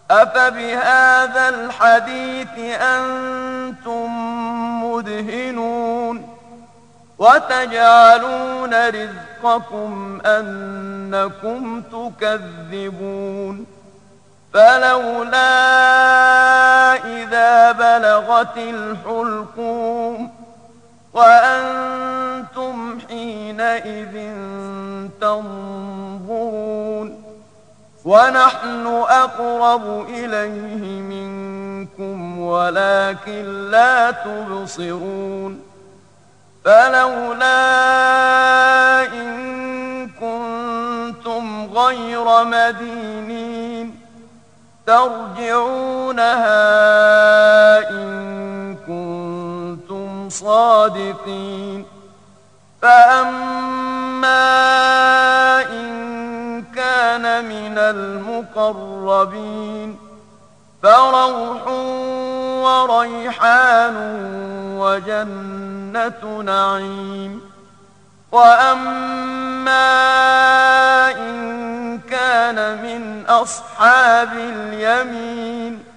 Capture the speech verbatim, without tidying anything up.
أفبهذا الحديث أنتم مدهنون وتجعلون رزقكم أنكم تكذبون فلولا إذا بلغت الحلقوم وأنتم حينئذ تنظرون ونحن أقرب إليه منكم ولكن لا تبصرون فلولا إن كنتم غير مدينين ترجعونها إن كنتم صادقين فأما إن كان من المقربين فروح وريحان وجنة نعيم وأما إن كان من أصحاب اليمين